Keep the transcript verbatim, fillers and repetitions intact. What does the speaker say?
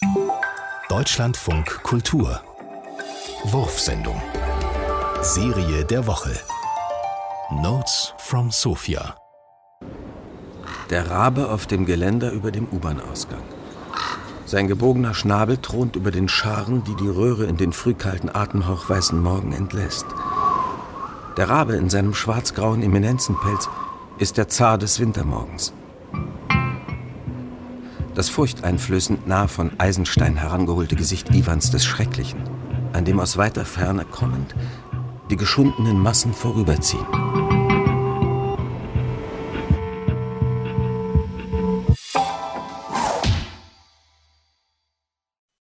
Deutschlandfunk Kultur. Wurfsendung. Serie der Woche. Notes from Sofia. Der Rabe auf dem Geländer über dem U-Bahn-Ausgang. Sein gebogener Schnabel thront über den Scharen, die die Röhre in den frühkalten, atemhauchweißen Morgen entlässt. Der Rabe in seinem schwarzgrauen Eminenzenpelz ist der Zar des Wintermorgens. Das furchteinflößend nah von Eisenstein herangeholte Gesicht Iwans des Schrecklichen, an dem aus weiter Ferne kommend die geschundenen Massen vorüberziehen.